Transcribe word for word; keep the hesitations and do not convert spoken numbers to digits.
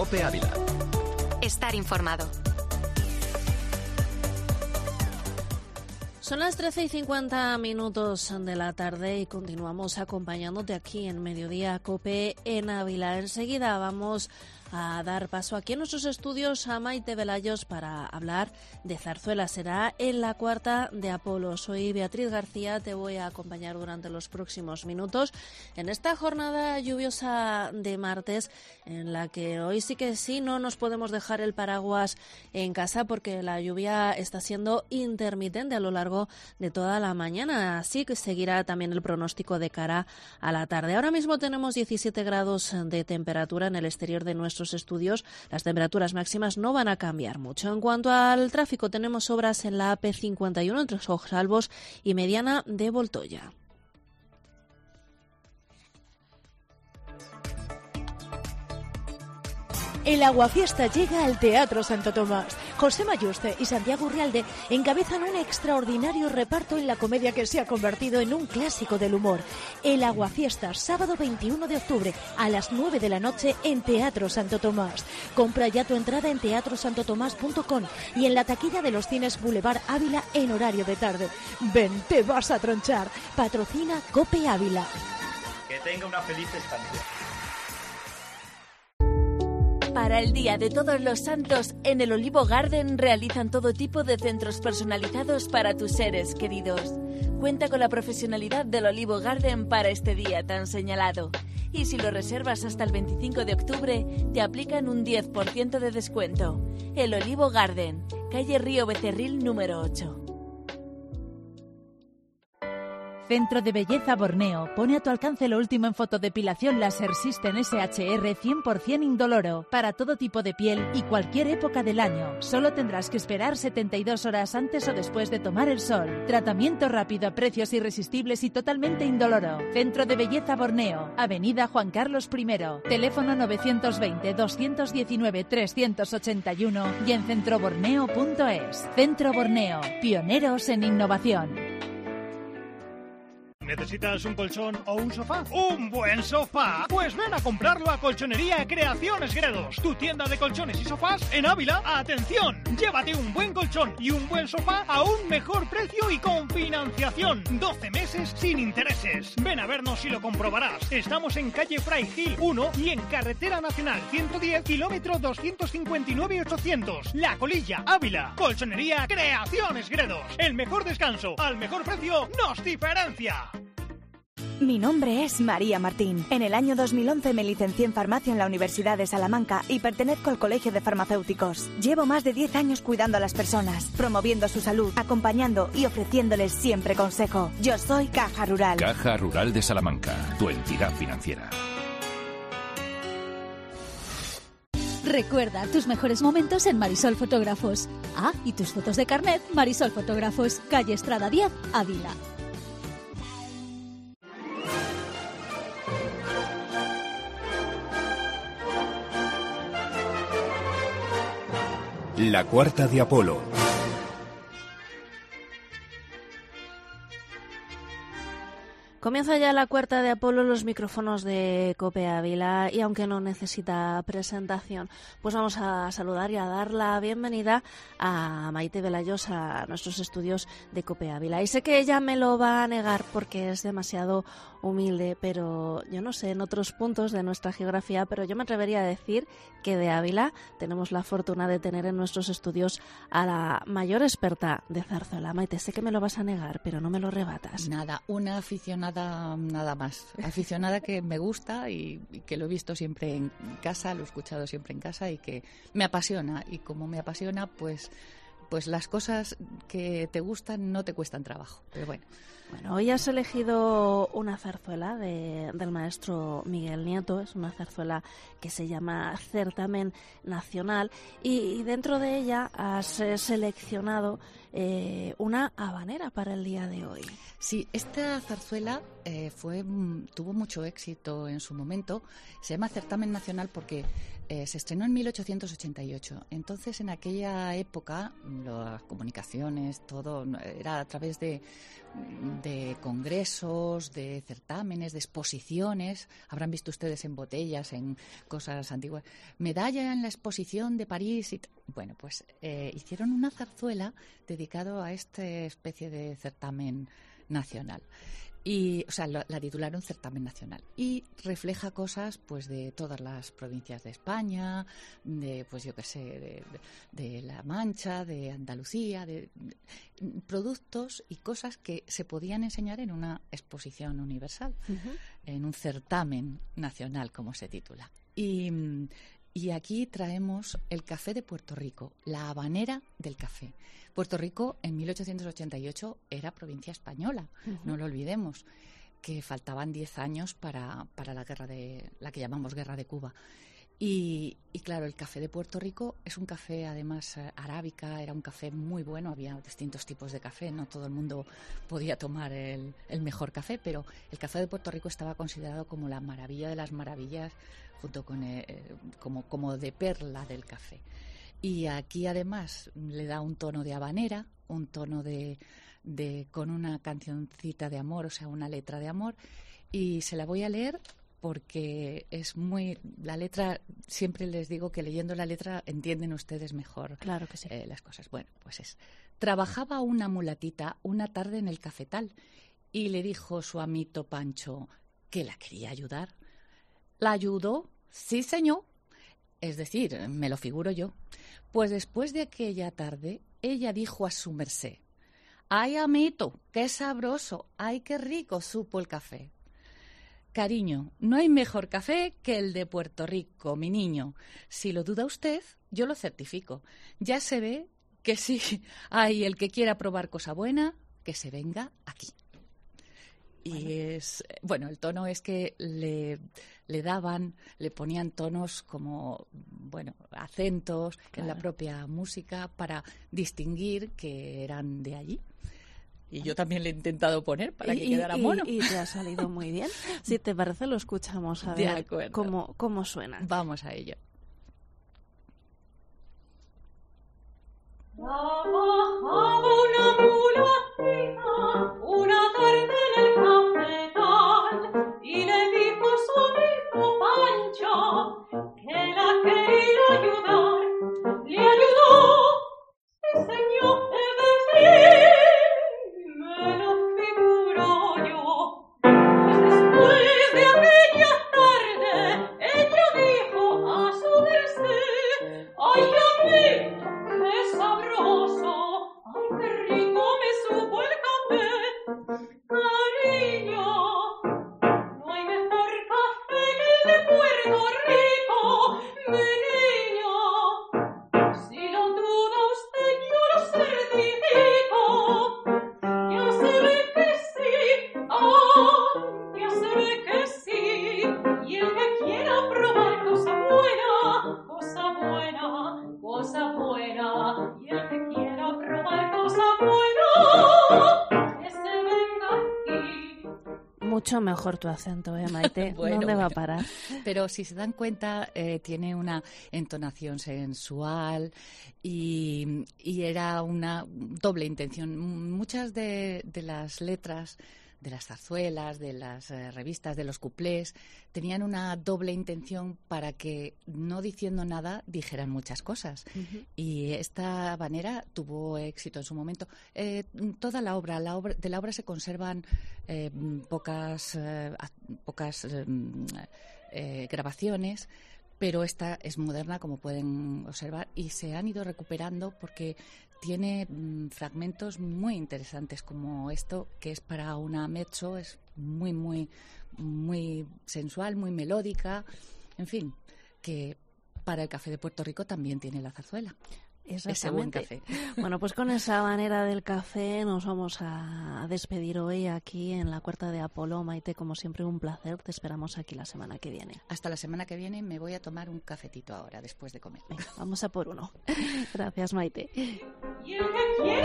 COPE Ávila. Estar informado. Son las trece y cincuenta minutos de la tarde y continuamos acompañándote aquí en Mediodía COPE en Ávila. Enseguida vamos a dar paso aquí en nuestros estudios a Maite Velayos para hablar de zarzuela. Será en la cuarta de Apolo. Soy Beatriz García, te voy a acompañar durante los próximos minutos en esta jornada lluviosa de martes, en la que hoy sí que sí no nos podemos dejar el paraguas en casa porque la lluvia está siendo intermitente a lo largo de toda la mañana, así que seguirá también el pronóstico de cara a la tarde. Ahora mismo tenemos diecisiete grados de temperatura en el exterior de nuestros estudios. Las temperaturas máximas no van a cambiar mucho. En cuanto al tráfico, tenemos obras en la A P cincuenta y uno entre Sosalvos y Mediana de Voltoya. El aguafiesta llega al Teatro Santo Tomás. José Mayuste y Santiago Urrialde encabezan un extraordinario reparto en la comedia que se ha convertido en un clásico del humor. El aguafiesta, sábado veintiuno de octubre a las nueve de la noche en Teatro Santo Tomás. Compra ya tu entrada en teatro santo tomás punto com y en la taquilla de los cines Boulevard Ávila en horario de tarde. Ven, te vas a tronchar. Patrocina COPE Ávila. Que tenga una feliz estancia. Para el Día de Todos los Santos, en el Olivo Garden realizan todo tipo de centros personalizados para tus seres queridos. Cuenta con la profesionalidad del Olivo Garden para este día tan señalado. Y si lo reservas hasta el veinticinco de octubre, te aplican un diez por ciento de descuento. El Olivo Garden, calle Río Becerril número ocho. Centro de Belleza Borneo pone a tu alcance lo último en fotodepilación láser System S H R cien por ciento indoloro para todo tipo de piel y cualquier época del año. Solo tendrás que esperar setenta y dos horas antes o después de tomar el sol. Tratamiento rápido a precios irresistibles y totalmente indoloro. Centro de Belleza Borneo, Avenida Juan Carlos primero, teléfono novecientos veinte, doscientos diecinueve, trescientos ochenta y uno y en centroborneo punto es. Centro Borneo, pioneros en innovación. ¿Necesitas un colchón o un sofá? ¿Un buen sofá? Pues ven a comprarlo a Colchonería Creaciones Gredos, tu tienda de colchones y sofás en Ávila. ¡Atención! Llévate un buen colchón y un buen sofá a un mejor precio y con financiación. doce meses sin intereses. Ven a vernos y lo comprobarás. Estamos en calle Fray Gil uno y en Carretera Nacional ciento diez, kilómetro doscientos cincuenta y nueve y ochocientos. La Colilla, Ávila. Colchonería Creaciones Gredos. El mejor descanso al mejor precio nos diferencia. Mi nombre es María Martín. En el año dos mil once me licencié en farmacia en la Universidad de Salamanca y pertenezco al Colegio de Farmacéuticos. Llevo más de diez años cuidando a las personas, promoviendo su salud, acompañando y ofreciéndoles siempre consejo. Yo soy Caja Rural. Caja Rural de Salamanca, tu entidad financiera. Recuerda tus mejores momentos en Marisol Fotógrafos. Ah, y tus fotos de carnet, Marisol Fotógrafos, calle Estrada diez, Ávila. La cuarta de Apolo. Comienza ya la cuarta de Apolo, los micrófonos de COPE Ávila, y aunque no necesita presentación, pues vamos a saludar y a dar la bienvenida a Maite Velayos a nuestros estudios de COPE Ávila. Y sé que ella me lo va a negar porque es demasiado humilde, pero yo no sé, en otros puntos de nuestra geografía, pero yo me atrevería a decir que de Ávila tenemos la fortuna de tener en nuestros estudios a la mayor experta de zarzuela. Maite, sé que me lo vas a negar, pero no me lo rebatas. Nada, una aficionada nada más, aficionada que me gusta y, y que lo he visto siempre en casa, lo he escuchado siempre en casa y que me apasiona, y como me apasiona, pues pues las cosas que te gustan no te cuestan trabajo, pero bueno. Bueno, hoy has elegido una zarzuela de, del maestro Miguel Nieto. Es una zarzuela que se llama Certamen Nacional y, y dentro de ella has eh, seleccionado eh, una habanera para el día de hoy. Sí, esta zarzuela eh, fue tuvo mucho éxito en su momento. Se llama Certamen Nacional porque eh, se estrenó en mil ochocientos ochenta y ocho. Entonces, en aquella época, las comunicaciones, todo era a través de, de congresos, de certámenes, de exposiciones. Habrán visto ustedes en botellas, en cosas antiguas, medalla en la exposición de París. Y bueno, pues eh, hicieron una zarzuela dedicado a esta especie de certamen nacional. Y, o sea, la, la titularon Certamen Nacional y refleja cosas, pues, de todas las provincias de España, de, pues, yo qué sé, de, de, de La Mancha, de Andalucía, de, de productos y cosas que se podían enseñar en una exposición universal, uh-huh. en un certamen nacional, como se titula. Y, y aquí traemos el café de Puerto Rico, la habanera del café. Puerto Rico en mil ochocientos ochenta y ocho era provincia española, uh-huh. no lo olvidemos, que faltaban diez años para, para la guerra de la que llamamos Guerra de Cuba. Y, y claro, el café de Puerto Rico es un café además eh, arábica, era un café muy bueno, había distintos tipos de café, no todo el mundo podía tomar el, el mejor café, pero el café de Puerto Rico estaba considerado como la maravilla de las maravillas, junto con eh, como, como de perla del café. Y aquí además le da un tono de habanera, un tono de, de con una cancioncita de amor, o sea, una letra de amor, y se la voy a leer porque es muy... La letra, siempre les digo que leyendo la letra entienden ustedes mejor. Claro que sí. eh, las cosas. Bueno, pues es... Trabajaba una mulatita una tarde en el cafetal y le dijo su amito Pancho que la quería ayudar. ¿La ayudó? Sí, señor. Es decir, me lo figuro yo. Pues después de aquella tarde, ella dijo a su merced: ¡ay, amito, qué sabroso! ¡Ay, qué rico supo el café! Cariño, no hay mejor café que el de Puerto Rico, mi niño. Si lo duda usted, yo lo certifico. Ya se ve que sí hay el que quiera probar cosa buena, que se venga aquí. Y bueno. es bueno, el tono es que le, le daban, le ponían tonos como, bueno, acentos claro. en la propia música para distinguir que eran de allí. Y yo también le he intentado poner para que y, quedara mono. Y, y te ha salido muy bien. Si te parece, lo escuchamos a ver de acuerdo. cómo, cómo suena. Vamos a ello. Trabajaba una mulatita una tarde en el cafetal y le dijo a su amigo Pancho que la quería ayudar. Le ayudó, sí señor, he de decir, me lo figuro yo. Pues después de aquella tarde ella dijo a su merced: ¡ay, amito, qué sabroso! ¡Ay, qué rico me supo el café! Cariño, no hay mejor café que el de Puerto Rico, mi niño. Si lo duda usted, yo lo certifico. Ya se ve que sí, ah, ya se ve que sí. Y el que quiera probar cosa buena, cosa buena, cosa buena, y el que quiera probar cosa buena, que se venga aquí. Mucho mejor tu acento, ¿eh, Maite? bueno, ¿Dónde bueno. va a parar? Pero si se dan cuenta, eh, tiene una entonación sensual y, y era una doble intención. Muchas de, de las letras de las zarzuelas, de las eh, revistas, de los cuplés, tenían una doble intención para que, no diciendo nada, dijeran muchas cosas. Uh-huh. Y esta habanera tuvo éxito en su momento. Eh, toda la obra, la obra, de la obra se conservan eh, pocas, eh, pocas eh, eh, grabaciones, pero esta es moderna, como pueden observar, y se han ido recuperando porque tiene mm, fragmentos muy interesantes, como esto, que es para una mezzo, es muy, muy, muy sensual, muy melódica, en fin, que para el café de Puerto Rico también tiene la zarzuela. Ese buen café. Bueno, pues con esa manera del café nos vamos a despedir hoy aquí en la Cuarta de Apolo. Maite, como siempre, un placer. Te esperamos aquí la semana que viene. Hasta la semana que viene. Me voy a tomar un cafetito ahora, después de comer. Venga, vamos a por uno. Gracias, Maite. Y el que quiera